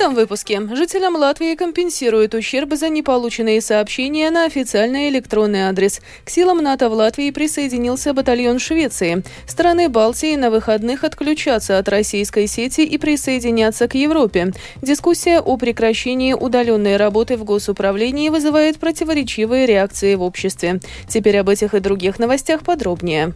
этом выпуске жителям Латвии компенсируют ущерб за неполученные сообщения на официальный электронный адрес. К силам НАТО в Латвии присоединился батальон Швеции. Страны Балтии на выходных отключатся от российской сети и присоединятся к Европе. Дискуссия о прекращении удаленной работы в госуправлении вызывает противоречивые реакции в обществе. Теперь об этих и других новостях подробнее.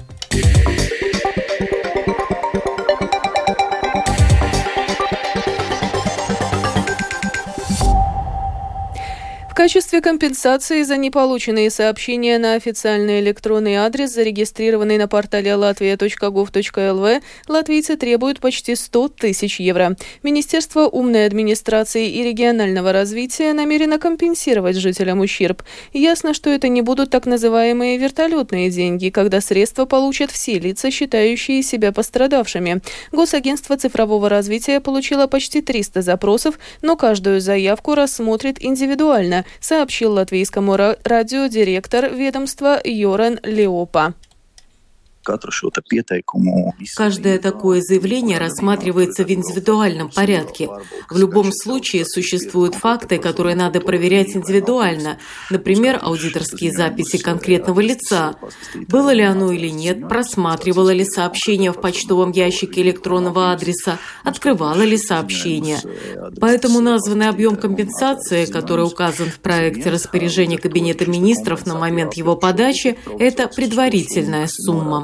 В качестве компенсации за неполученные сообщения на официальный электронный адрес, зарегистрированный на портале latvia.gov.lv, латвийцы требуют почти 100 тысяч евро. Министерство умной администрации и регионального развития намерено компенсировать жителям ущерб. Ясно, что это не будут так называемые вертолетные деньги, когда средства получат все лица, считающие себя пострадавшими. Госагентство цифрового развития получило почти 300 запросов, но каждую заявку рассмотрит индивидуально, сообщил латвийскому радио директор ведомства Йоран Леопа. Каждое такое заявление рассматривается в индивидуальном порядке. В любом случае существуют факты, которые надо проверять индивидуально. Например, аудиторские записи конкретного лица. Было ли оно или нет, просматривало ли сообщение в почтовом ящике электронного адреса, открывало ли сообщение. Поэтому названный объем компенсации, который указан в проекте распоряжения Кабинета министров на момент его подачи, это предварительная сумма.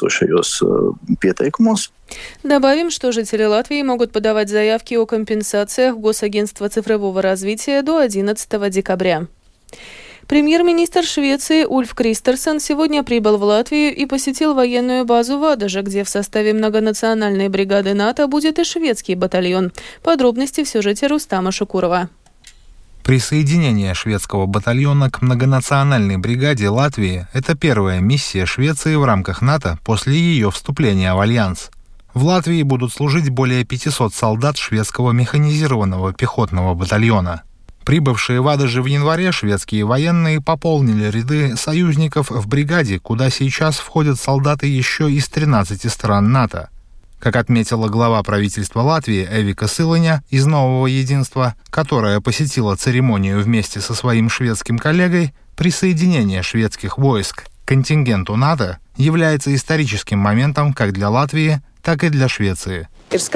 Добавим, что жители Латвии могут подавать заявки о компенсациях в Госагентство цифрового развития до 11 декабря. Премьер-министр Швеции Ульф Кристерсон сегодня прибыл в Латвию и посетил военную базу в Адаже, где в составе многонациональной бригады НАТО будет и шведский батальон. Подробности в сюжете Рустама Шукурова. Присоединение шведского батальона к многонациональной бригаде Латвии – это первая миссия Швеции в рамках НАТО после ее вступления в Альянс. В Латвии будут служить более 500 солдат шведского механизированного пехотного батальона. Прибывшие в Адаже в январе шведские военные пополнили ряды союзников в бригаде, куда сейчас входят солдаты еще из 13 стран НАТО. Как отметила глава правительства Латвии Эвика Силаня из «Нового единства», которая посетила церемонию вместе со своим шведским коллегой, присоединение шведских войск к контингенту НАТО является историческим моментом как для Латвии, так и для Швеции.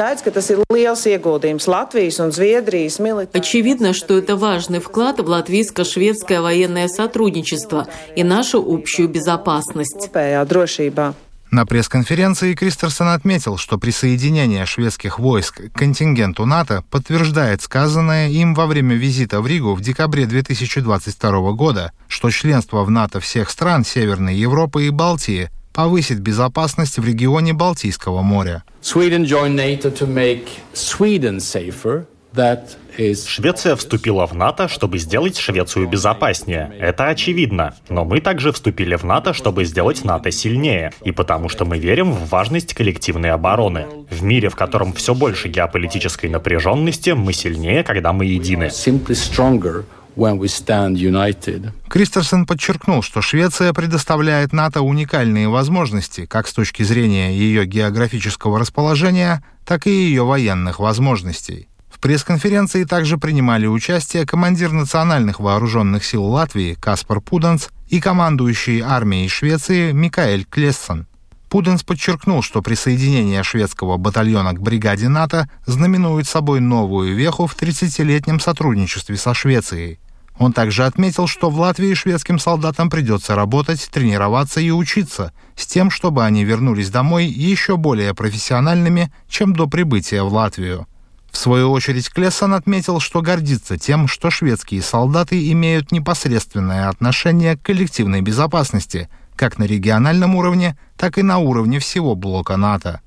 Очевидно, что это важный вклад в латвийско-шведское военное сотрудничество и нашу общую безопасность. На пресс-конференции Кристерсон отметил, что присоединение шведских войск к контингенту НАТО подтверждает сказанное им во время визита в Ригу в декабре 2022 года, что членство в НАТО всех стран Северной Европы и Балтии повысит безопасность в регионе Балтийского моря. Швеция вступила в НАТО, чтобы сделать Швецию безопаснее. Это очевидно. Но мы также вступили в НАТО, чтобы сделать НАТО сильнее. И потому что мы верим в важность коллективной обороны. В мире, в котором все больше геополитической напряженности, мы сильнее, когда мы едины. Кристерсон подчеркнул, что Швеция предоставляет НАТО уникальные возможности как с точки зрения ее географического расположения, так и ее военных возможностей. В пресс-конференции также принимали участие командир национальных вооруженных сил Латвии Каспар Пуданс и командующий армией Швеции Микаэль Клессон. Пуданс подчеркнул, что присоединение шведского батальона к бригаде НАТО знаменует собой новую веху в 30-летнем сотрудничестве со Швецией. Он также отметил, что в Латвии шведским солдатам придется работать, тренироваться и учиться, с тем, чтобы они вернулись домой еще более профессиональными, чем до прибытия в Латвию. В свою очередь Клессон отметил, что гордится тем, что шведские солдаты имеют непосредственное отношение к коллективной безопасности, как на региональном уровне, так и на уровне всего блока НАТО.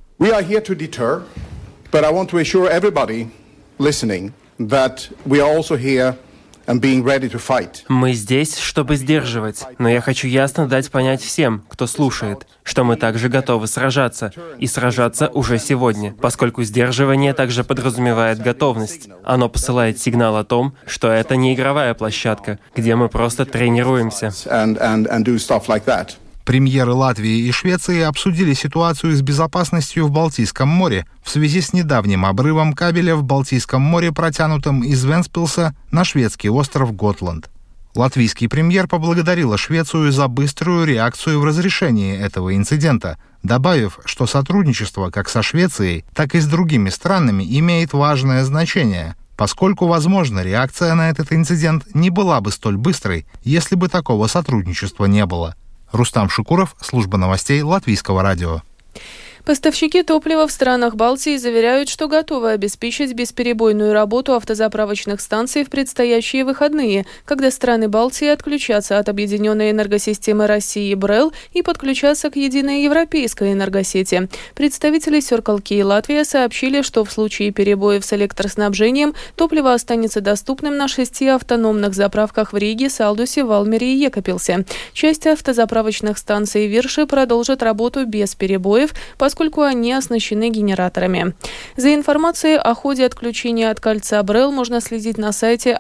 Мы здесь, чтобы сдерживать, но я хочу ясно дать понять всем, кто слушает, что мы также готовы сражаться, и сражаться уже сегодня, поскольку сдерживание также подразумевает готовность. Оно посылает сигнал о том, что это не игровая площадка, где мы просто тренируемся. Премьеры Латвии и Швеции обсудили ситуацию с безопасностью в Балтийском море в связи с недавним обрывом кабеля в Балтийском море, протянутым из Вентспилса на шведский остров Готланд. Латвийский премьер поблагодарил Швецию за быструю реакцию в разрешении этого инцидента, добавив, что сотрудничество как со Швецией, так и с другими странами имеет важное значение, поскольку, возможно, реакция на этот инцидент не была бы столь быстрой, если бы такого сотрудничества не было. Рустам Шукуров, служба новостей Латвийского радио. Поставщики топлива в странах Балтии заверяют, что готовы обеспечить бесперебойную работу автозаправочных станций в предстоящие выходные, когда страны Балтии отключатся от объединенной энергосистемы России БРЭЛ и подключатся к единой европейской энергосети. Представители Circle K Латвия сообщили, что в случае перебоев с электроснабжением топливо останется доступным на 6 автономных заправках в Риге, Салдусе, Валмере и Екапилсе. Часть автозаправочных станций Вирши продолжат работу без перебоев, поскольку они оснащены генераторами. За информацией о ходе отключения от кольца БРЭЛ можно следить на сайте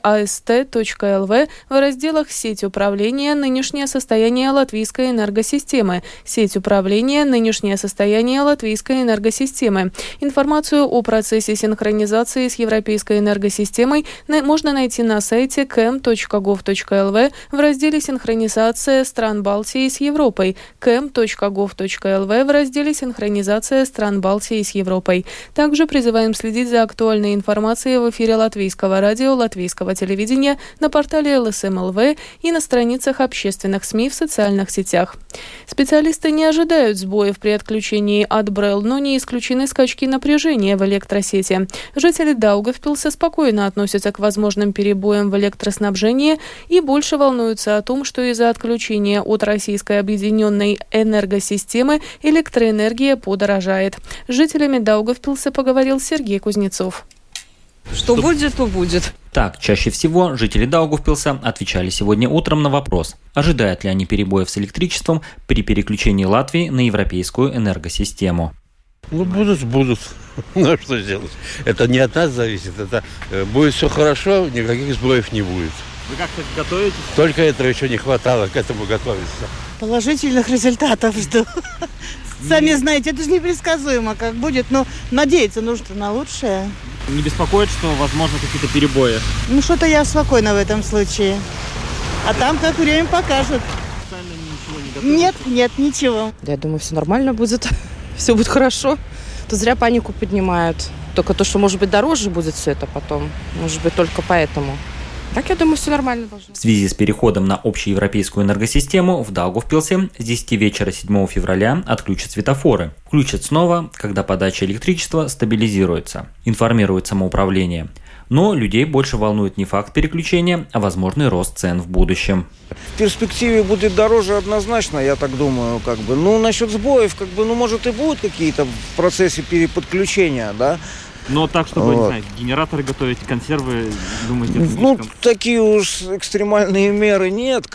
ast.lv в разделах «Сеть управления. Нынешнее состояние латвийской энергосистемы», «Сеть управления. Нынешнее состояние латвийской энергосистемы». Информацию о процессе синхронизации с европейской энергосистемой можно найти на сайте kem.gov.lv в разделе «Синхронизация стран Балтии с Европой», kem.gov.lv в разделе «Синхронизация стран Балтии с Европой». Также призываем следить за актуальной информацией в эфире Латвийского радио, Латвийского телевидения, на портале ЛСМ.ЛВ и на страницах общественных СМИ в социальных сетях. Специалисты не ожидают сбоев при отключении от БРЭЛ, но не исключены скачки напряжения в электросети. Жители Даугавпилса спокойно относятся к возможным перебоям в электроснабжении и больше волнуются о том, что из-за отключения от российской объединенной энергосистемы электроэнергия подорожает. С жителями Даугавпилса поговорил Сергей Кузнецов. Что будет, то будет. Так, чаще всего жители Даугавпилса отвечали сегодня утром на вопрос, ожидают ли они перебоев с электричеством при переключении Латвии на европейскую энергосистему. Будут. Ну, что сделать? Это не от нас зависит. Это будет все хорошо, никаких сбоев не будет. Вы как-то готовитесь? Только этого еще не хватало, к этому готовиться. Положительных результатов жду. Сами знаете, это же непредсказуемо, как будет, но надеяться нужно на лучшее. Не беспокоит, что возможно какие-то перебои? Ну, что-то я спокойна в этом случае. А там как время покажет. Нет, ничего. Я думаю, все нормально будет, все будет хорошо. То зря панику поднимают. Только то, что, может быть, дороже будет все это потом. Может быть, только поэтому. Так, я думаю, все нормально должно. В связи с переходом на общеевропейскую энергосистему в Даугавпилсе с 10 вечера 7 февраля отключат светофоры. Включат снова, когда подача электричества стабилизируется, информирует самоуправление. Но людей больше волнует не факт переключения, а возможный рост цен в будущем. В перспективе будет дороже однозначно, я так думаю, Ну, насчет сбоев, может и будут какие-то в процессе переподключения, да. Но так, чтобы, не знаю, генераторы готовить, консервы, думаете, это слишком? Такие уж экстремальные меры нет,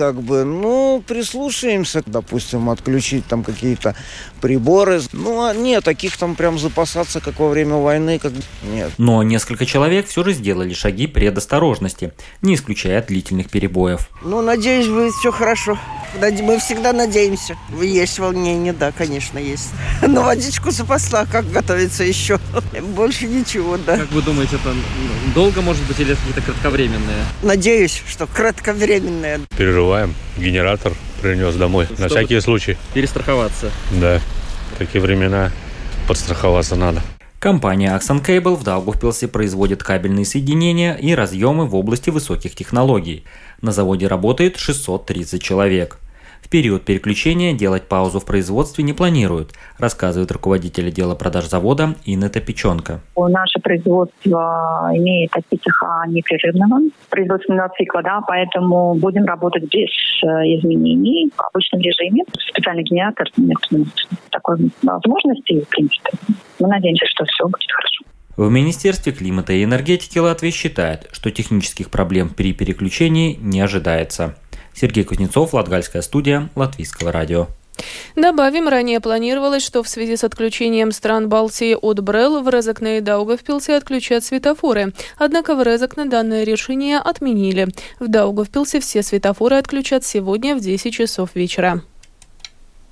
прислушаемся. Допустим, отключить там какие-то приборы. Нет, таких там прям запасаться, как во время войны, нет. Но несколько человек все же сделали шаги предосторожности, не исключая длительных перебоев. Надеюсь, будет все хорошо. Мы всегда надеемся. Есть волнение, да, конечно, есть. Но водичку запасла, как готовиться еще. Больше ничего, да. Как вы думаете, это долго может быть или это какие-то кратковременные? Надеюсь, что кратковременные. Переживаем. Генератор принес домой. На всякий случай. Перестраховаться. Да. В такие времена подстраховаться надо. Компания Axon Cable в Даугавпилсе производит кабельные соединения и разъемы в области высоких технологий. На заводе работает 630 человек. В период переключения делать паузу в производстве не планируют, рассказывает руководитель отдела продаж завода Инета Печенко. Наше производство имеет отпечаток непрерывного производственного цикла, поэтому будем работать без изменений в обычном режиме. Специальный генератор нет такой возможности, в принципе. Мы надеемся, что все будет хорошо. В Министерстве климата и энергетики Латвии считают, что технических проблем при переключении не ожидается. Сергей Кузнецов, Латгальская студия, Латвийского радио. Добавим, ранее планировалось, что в связи с отключением стран Балтии от БРЭЛ в Резекне и Даугавпилсе отключат светофоры. Однако в Резекне данное решение отменили. В Даугавпилсе все светофоры отключат сегодня в 10 часов вечера.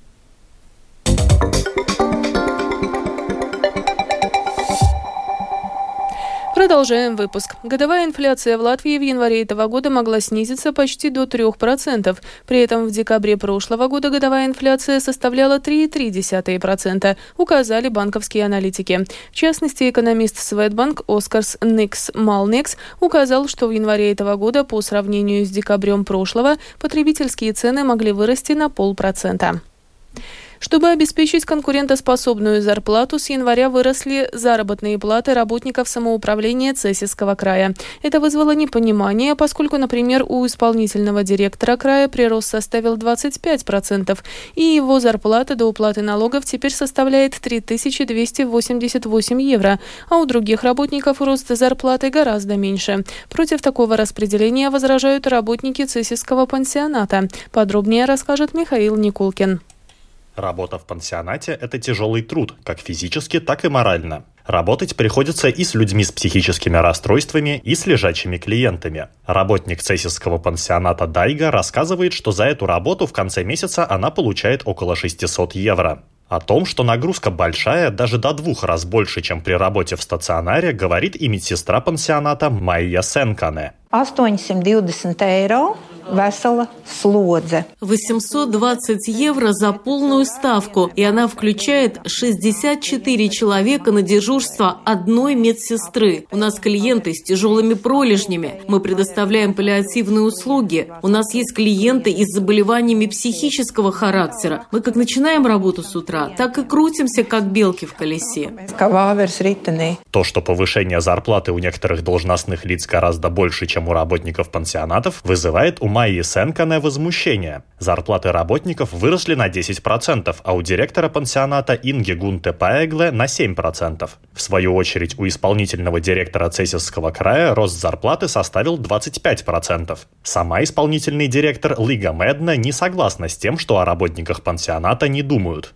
Продолжаем выпуск. Годовая инфляция в Латвии в январе этого года могла снизиться почти до 3%. При этом в декабре прошлого года годовая инфляция составляла 3,3%, указали банковские аналитики. В частности, экономист Swedbank Оскарс Никс Малникс указал, что в январе этого года по сравнению с декабрем прошлого потребительские цены могли вырасти на 0,5%. Чтобы обеспечить конкурентоспособную зарплату, с января выросли заработные платы работников самоуправления Цесисского края. Это вызвало непонимание, поскольку, например, у исполнительного директора края прирост составил 25%, и его зарплата до уплаты налогов теперь составляет 3288 евро, а у других работников рост зарплаты гораздо меньше. Против такого распределения возражают работники Цесисского пансионата. Подробнее расскажет Михаил Никулкин. Работа в пансионате – это тяжелый труд, как физически, так и морально. Работать приходится и с людьми с психическими расстройствами, и с лежачими клиентами. Работник Цесисского пансионата Дайга рассказывает, что за эту работу в конце месяца она получает около 600 евро. О том, что нагрузка большая, даже до 2 раз больше, чем при работе в стационаре, говорит и медсестра пансионата Майя Сенкане. 820 евро. Весела слодзе. 820 евро за полную ставку, и она включает 64 человека на дежурство одной медсестры. У нас клиенты с тяжелыми пролежнями. Мы предоставляем паллиативные услуги. У нас есть клиенты и с заболеваниями психического характера. Мы как начинаем работу с утра, так и крутимся, как белки в колесе. То, что повышение зарплаты у некоторых должностных лиц гораздо больше, чем у работников пансионатов, вызывает у Майи Сенкане возмущение. Зарплаты работников выросли на 10%, а у директора пансионата Инги Гунте Паэгле на 7%. В свою очередь, у исполнительного директора Цесисского края рост зарплаты составил 25%. Сама исполнительный директор Лига Медна не согласна с тем, что о работниках пансионата не думают.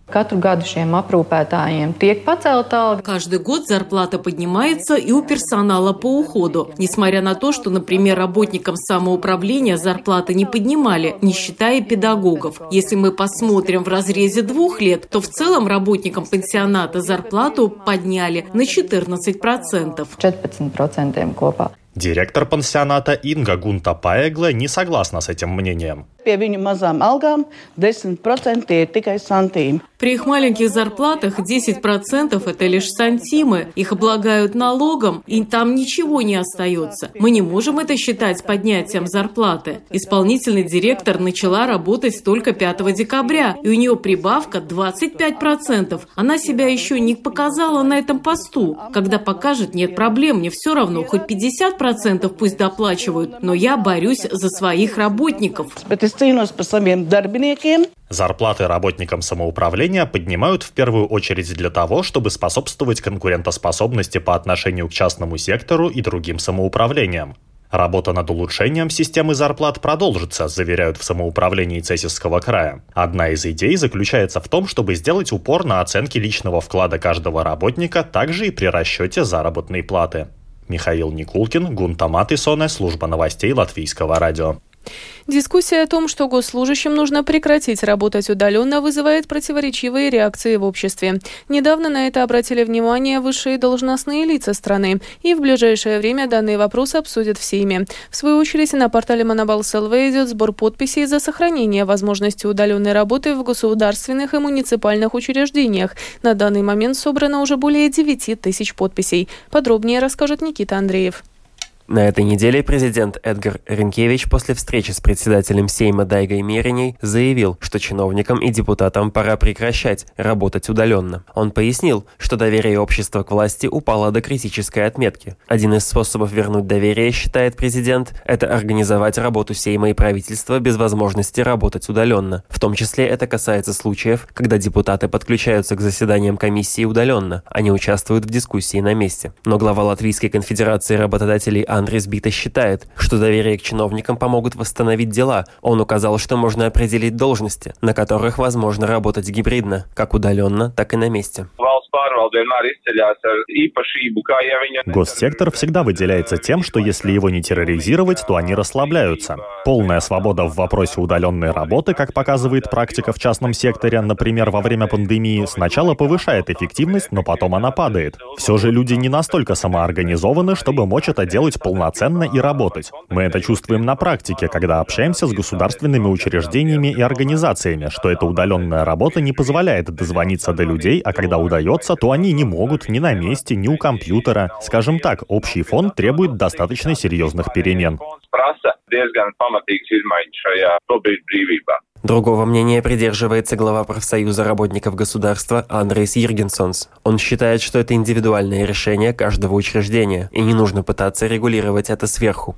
Каждый год зарплата поднимается и у персонала по уходу. Несмотря на то, что, например, работникам самоуправления зарплаты не поднимали, не считая педагогов. Если мы посмотрим в разрезе 2 лет, то в целом работникам пансионата зарплату подняли на 14%. Директор пансионата Инга Гунта Паэгле не согласна с этим мнением. При их маленьких зарплатах 10% это лишь сантимы. Их облагают налогом, и там ничего не остается. Мы не можем это считать поднятием зарплаты. Исполнительный директор начала работать только 5 декабря, и у нее прибавка 25%. Она себя еще не показала на этом посту. Когда покажет, нет проблем, мне все равно, хоть 50% пусть доплачивают, но я борюсь за своих работников. Зарплаты работникам самоуправления поднимают в первую очередь для того, чтобы способствовать конкурентоспособности по отношению к частному сектору и другим самоуправлениям. Работа над улучшением системы зарплат продолжится, заверяют в самоуправлении Цесисского края. Одна из идей заключается в том, чтобы сделать упор на оценке личного вклада каждого работника, также и при расчете заработной платы. Михаил Никулкин, Гунта Матисоне, служба новостей Латвийского радио. Дискуссия о том, что госслужащим нужно прекратить работать удаленно, вызывает противоречивые реакции в обществе. Недавно на это обратили внимание высшие должностные лица страны, и в ближайшее время данный вопрос обсудят в Сейме. В свою очередь, на портале Монобалс ЛВ идет сбор подписей за сохранение возможности удаленной работы в государственных и муниципальных учреждениях. На данный момент собрано уже более 9000 подписей. Подробнее расскажет Никита Андреев. На этой неделе президент Эдгар Ринкевич после встречи с председателем Сейма Дайгой Мериней заявил, что чиновникам и депутатам пора прекращать работать удаленно. Он пояснил, что доверие общества к власти упало до критической отметки. Один из способов вернуть доверие, считает президент, это организовать работу Сейма и правительства без возможности работать удаленно. В том числе это касается случаев, когда депутаты подключаются к заседаниям комиссии удаленно, а не участвуют в дискуссии на месте. Но глава Латвийской конфедерации работодателей Андрис Бита считает, что доверие к чиновникам помогут восстановить дела. Он указал, что можно определить должности, на которых возможно работать гибридно, как удаленно, так и на месте. Госсектор всегда выделяется тем, что если его не терроризировать, то они расслабляются. Полная свобода в вопросе удаленной работы, как показывает практика в частном секторе, например, во время пандемии, сначала повышает эффективность, но потом она падает. Все же люди не настолько самоорганизованы, чтобы мочь это делать полноценно и работать. Мы это чувствуем на практике, когда общаемся с государственными учреждениями и организациями, что эта удаленная работа не позволяет дозвониться до людей, а когда удается, то они не могут ни на месте, ни у компьютера. Скажем так, общий фон требует достаточно серьезных перемен. Другого мнения придерживается глава профсоюза работников государства Андрейс Йиргенсонс. Он считает, что это индивидуальное решение каждого учреждения, и не нужно пытаться регулировать это сверху.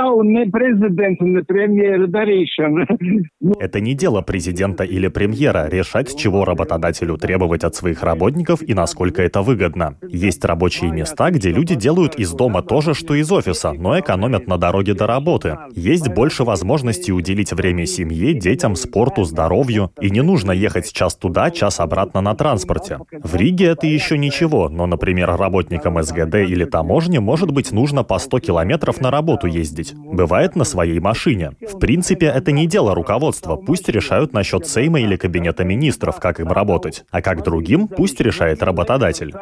Это не дело президента или премьера решать, чего работодателю требовать от своих работников и насколько это выгодно. Есть рабочие места, где люди делают из дома то же, что из офиса, но экономят на дороге до работы. Есть больше возможностей уделить время семье, детям, спорту, здоровью. И не нужно ехать час туда, час обратно на транспорте. В Риге это еще ничего, но, например, работникам СГД или таможни, может быть, нужно по 100 километров на работу ездить. Бывает на своей машине. В принципе, это не дело руководства. Пусть решают насчет Сейма или Кабинета министров, как им работать. А как другим, пусть решает работодатель.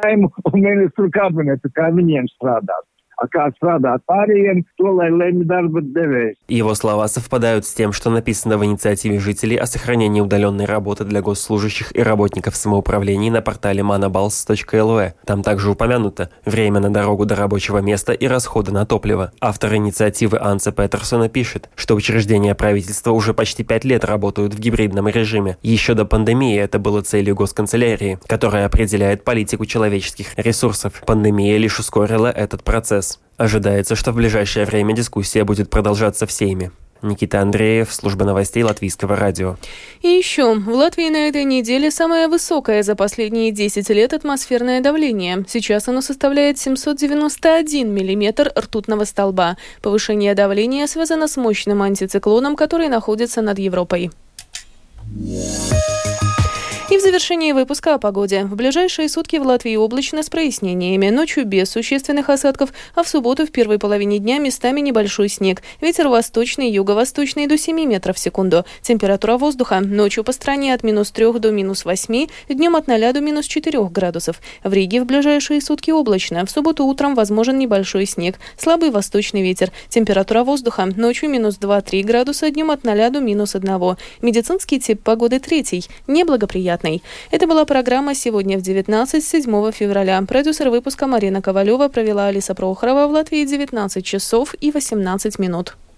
Его слова совпадают с тем, что написано в инициативе жителей о сохранении удаленной работы для госслужащих и работников самоуправлений на портале manabals.lv. Там также упомянуто время на дорогу до рабочего места и расходы на топливо. Автор инициативы Анце Петерсона пишет, что учреждения правительства уже почти 5 лет работают в гибридном режиме. Еще до пандемии это было целью госканцелярии, которая определяет политику человеческих ресурсов. Пандемия лишь ускорила этот процесс. Ожидается, что в ближайшее время дискуссия будет продолжаться в Сейме. Никита Андреев, служба новостей Латвийского радио. И еще, в Латвии на этой неделе самое высокое за последние 10 лет атмосферное давление. Сейчас оно составляет 791 миллиметр ртутного столба. Повышение давления связано с мощным антициклоном, который находится над Европой. И в завершении выпуска о погоде. В ближайшие сутки в Латвии облачно с прояснениями. Ночью без существенных осадков, а в субботу в первой половине дня местами небольшой снег. Ветер восточный, юго-восточный до 7 метров в секунду. Температура воздуха ночью по стране от -3 до -8, днем от 0 до -4 градусов. В Риге в ближайшие сутки облачно. В субботу утром возможен небольшой снег. Слабый восточный ветер. Температура воздуха ночью -2-3 градуса, днем от 0 до -1. Медицинский тип погоды 3, неблагоприятный. Это была программа «Сегодня в 19», 7 февраля. Продюсер выпуска Марина Ковалева, провела Алиса Прохорова. В Латвии 19 часов и 18 минут.